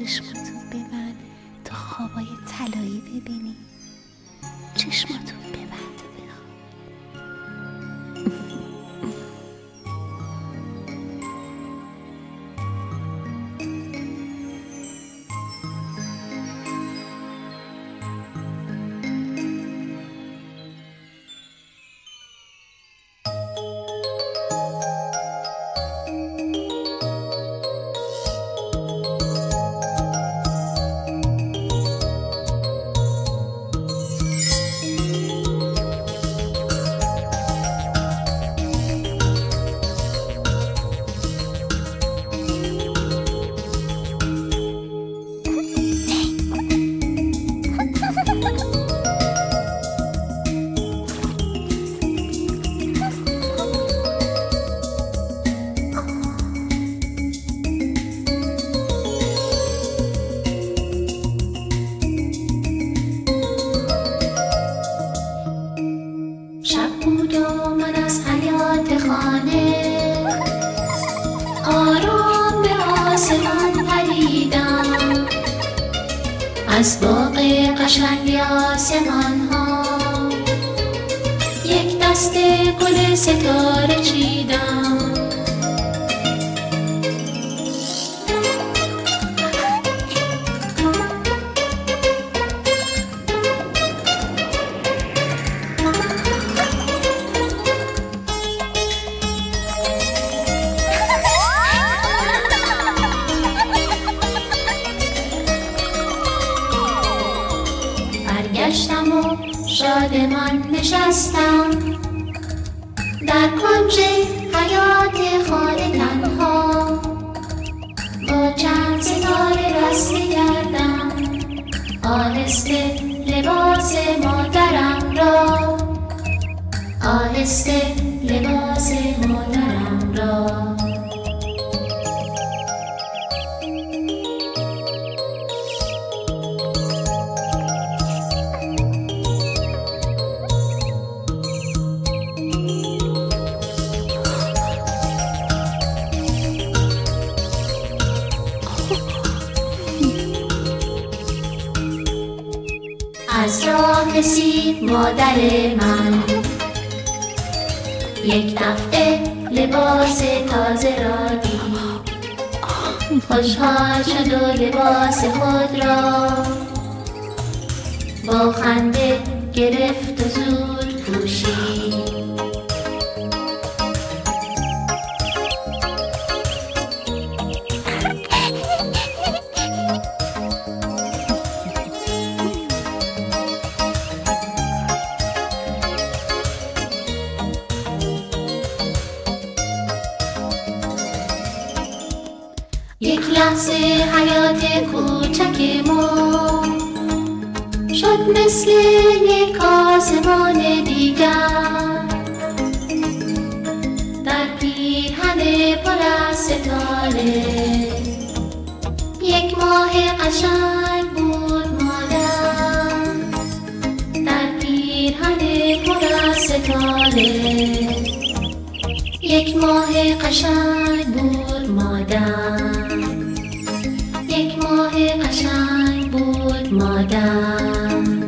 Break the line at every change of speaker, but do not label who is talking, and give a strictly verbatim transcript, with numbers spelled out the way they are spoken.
چشماتو ببند تا خوابای طلایی ببینی. چشماتو ببند بخواب.
آرام به آسمان پریدم، از باغ قشنگ آسمان ها یک دست گل ستاره چیدم. برگشتم و شادمان نشستم در کنج حیات خانه تنها، با چند ستاره رسته کردم آهسته لباس مادرم را، آهسته لباس مادرم را. از راه رسید مادر من، یک دفعه لباس تازه را دید، خوشحال شد و لباس خود را با خنده گرفت و زود پوشید. یک لحظه حیات کوچک ما شد مثل یک آسمان دیگر، در پیرهن پر از ستاره یک ماه قشنگ بود مادر، در پیرهن پر از ستاره یک ماه قشنگ بود مادر، یک ماه قشنگ بود مادر.